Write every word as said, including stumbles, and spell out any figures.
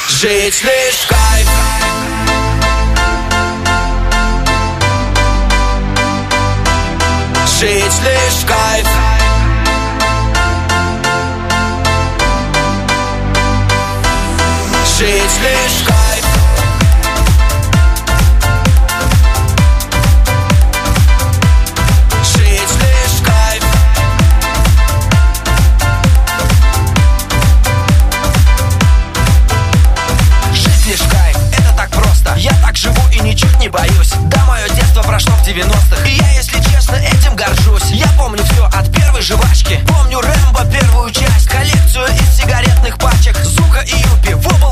Жить лишь в кайф. Жить лишь в кайф. Жить лишь в кайф. Жить лишь в кайф. Жить лишь в кайф, это так просто. Я так живу и ничуть не боюсь. Да, мое детство прошло в девяностых, и я, если честно, этим горжусь. Я помню все от первой жвачки. Помню Рэмбо первую часть, коллекцию из сигаретных пачек, Зука и Юпи в оба